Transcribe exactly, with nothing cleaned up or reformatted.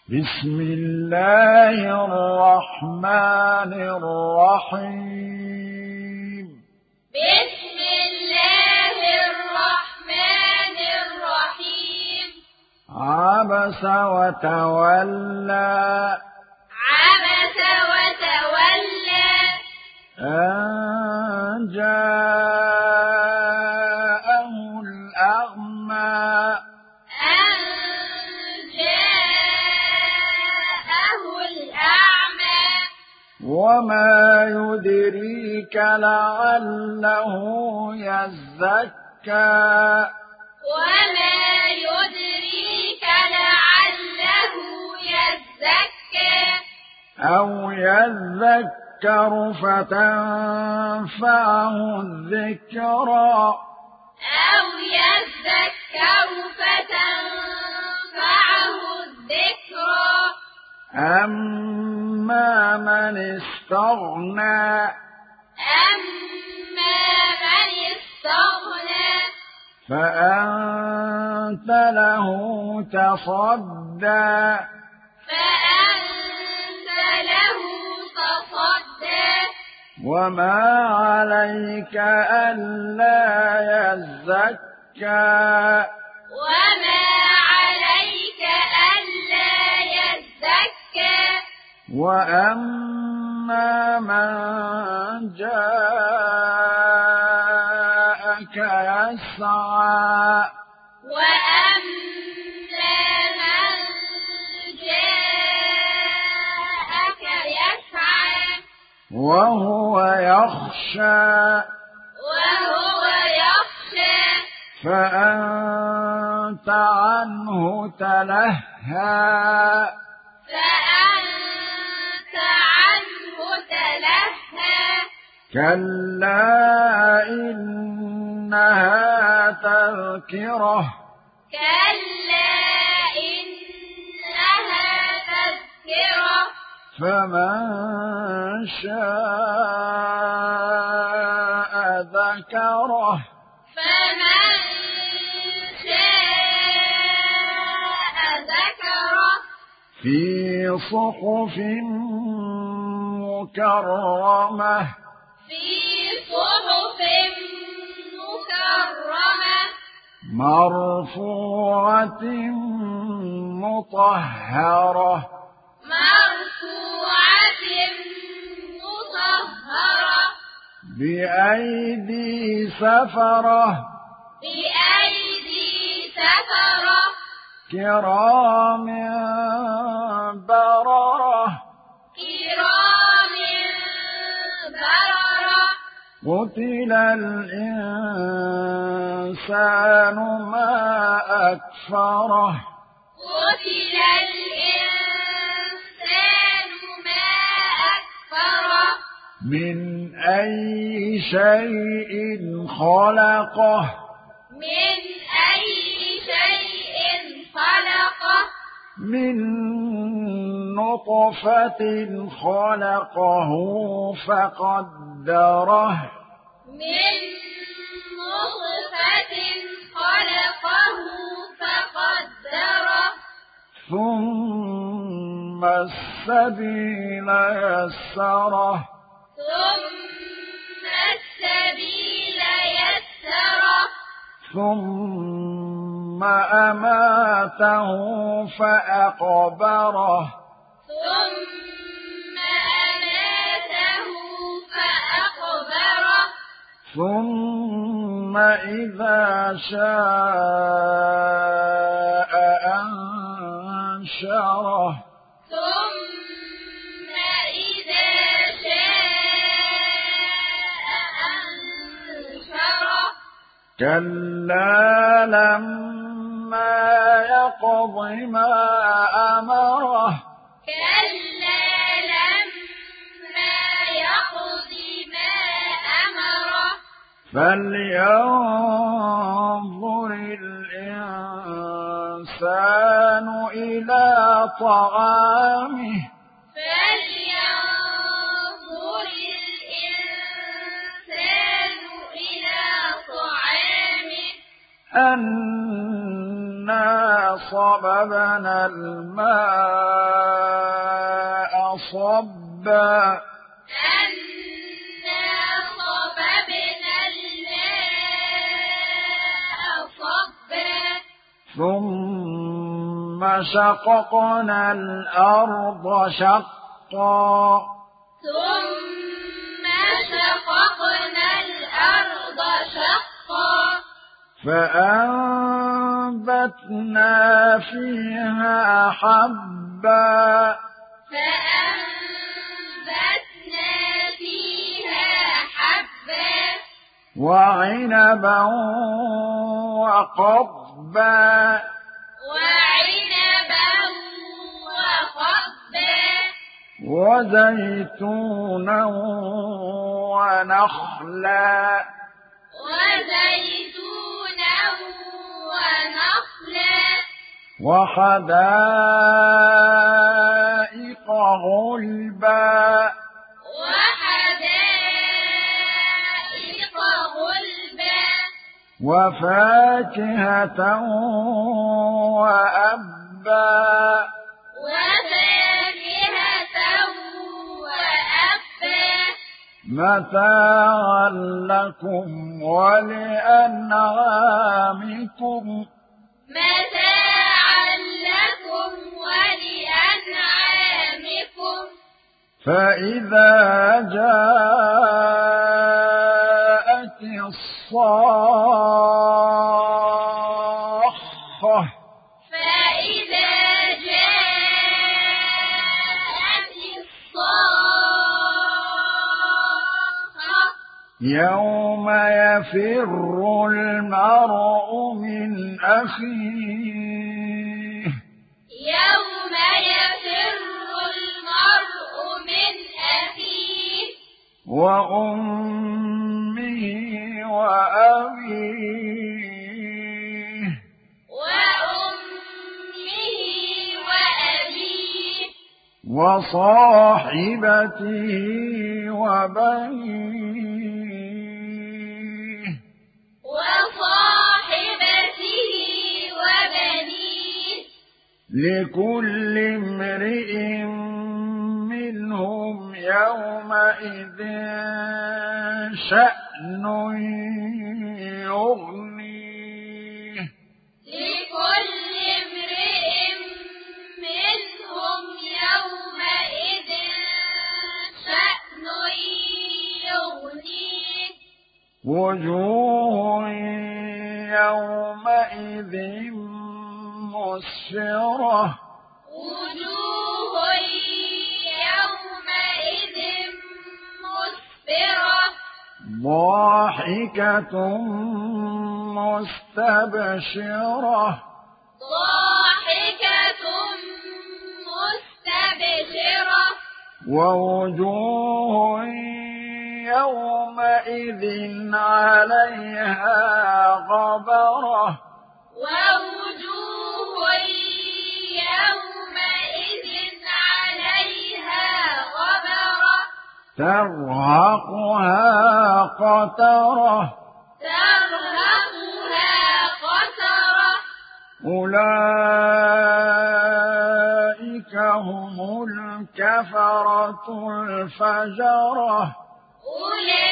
بسم الله الرحمن الرحيم بسم الله الرحمن الرحيم عبس وتولى عبس وتولى أن جاءه الأعمى أن جاءه الأعمى وما يدريك لعله يزكى وما يدريك لعله يزكى أو يذكر فتنفعه الذكرى أو يذكر فتنفعه الذكرى أما من استغنى أما من استغنى فأنت له تصدى فأنت له تصدى وما عليك ألا يزكى وما عليك ألا يزكى وأما من جاءك يسعى وأما من جاءك يسعى وهو يخشى وهو يخشى فأنت عنه تلهى فأنت عنه تلهى كلا إنها تذكرة كلا إنها تذكرة فمن شاء ذكره فمن شاء ذكره في صحف مكرمة في صحف مكرمة مرفوعة مطهرة مرفوعة مطهرة بأيدي سفرة بأيدي سفرة كرام بررة كرام بررة قتل الإنسان ما أكفره قتل الإنسان ما أكفره من أي شيء خلقه من أي شيء خلقه من نطفة خلقه فقدره من نطفة خلقه فقدره ثم السبيل يسره ثم السبيل يسره ثم أماته فأقبره ثم أماته فأقبره ثم إذا شاء أنشره ثم إذا شاء أنشره كلا لما يقض ما أمره كلا لما يقض ما أمره فلينظر الإنسان إلى طعامه فلينظر الإنسان إلى طعامه أن أنا صببنا الماء صبا أنا صببنا الماء صبا ثم شققنا الأرض شقا ثم شققنا الأرض شقا فأنبتنا فيها حبا فأنبتنا فيها حبا وعنبا وقضبا وعنبا وقضبا وزيتونا ونخلا وزيتونا ونخلا وحدائق غلبا وحدائق غلبا وفاكهة وأبا وفاكهة وأبا متاعا لكم ولأنعامكم متاعا لكم ولأنعامكم فإذا جاءت الصاخة فإذا جاءت الصاخة يوم يفر المرء من أخيه يوم يفر المرء من أخيه وأمه وأبيه وأمه وأبيه وصاحبته وبنيه وصاحبته وبنيه لكل امرئ منهم يومئذ شأن يغنيه لكل امرئ منهم يومئذ شأن يغنيه وجوه يومئذ مسفرة وجوه يومئذ مسفرة ضاحكة مستبشرة ضاحكة مستبشرة ووجوه يومئذ عليها غبرة ووجوه يومئذ عليها غبرة ترهقها قترة ترهقها قترة أولئك هم الكفرة الفجرة أولئك